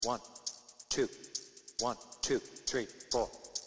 One, two, 1, 2, 3, 4.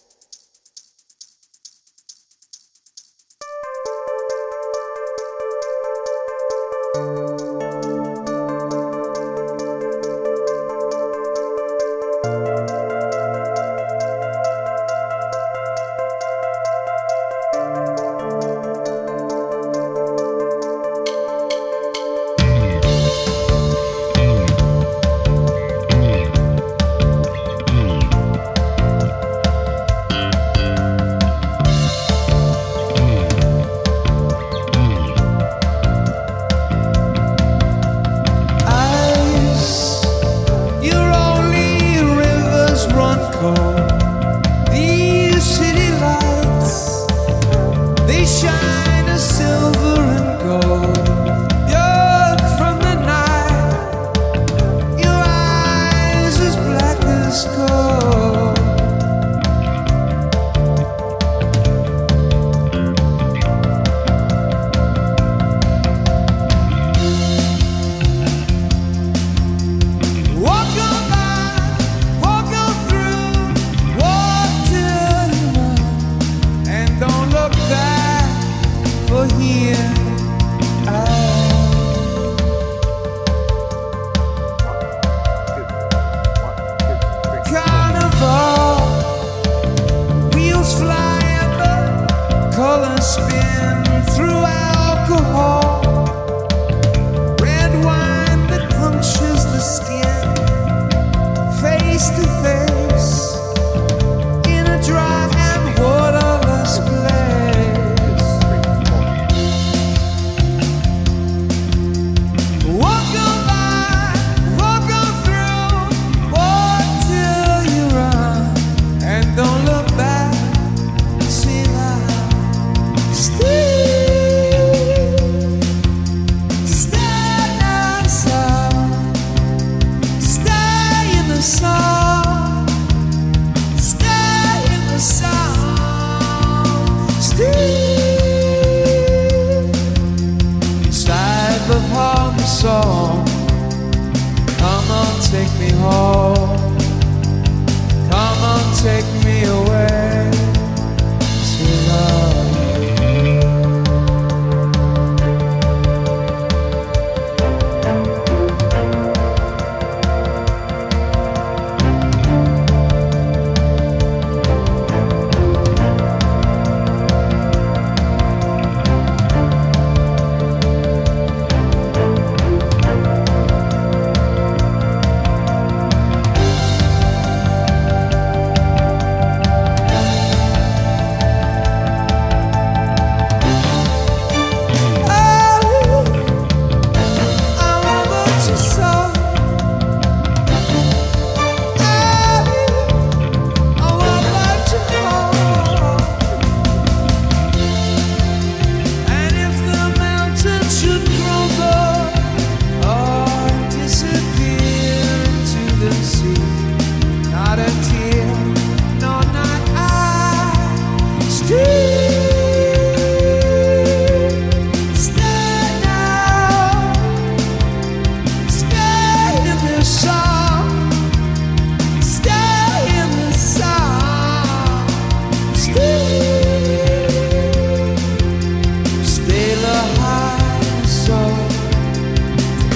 These city lights, they shine as silver and gold. You're from the night, your eyes as black as gold. Walk on by, walk on through, walk till you run, and don't look back, for here I Carnival, wheels fly and the colors spin through alcohol. Red wine that punctures the skin, face to face, in a dry and waterless place. Walk on by, walk on through, walk till you run, and don't look back, see life still. Stand outside, stay in the sun, stay in the sun, still. Side of harm song, come on, take me home, come on, take me away to love.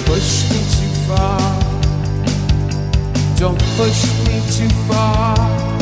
Don't push me too far.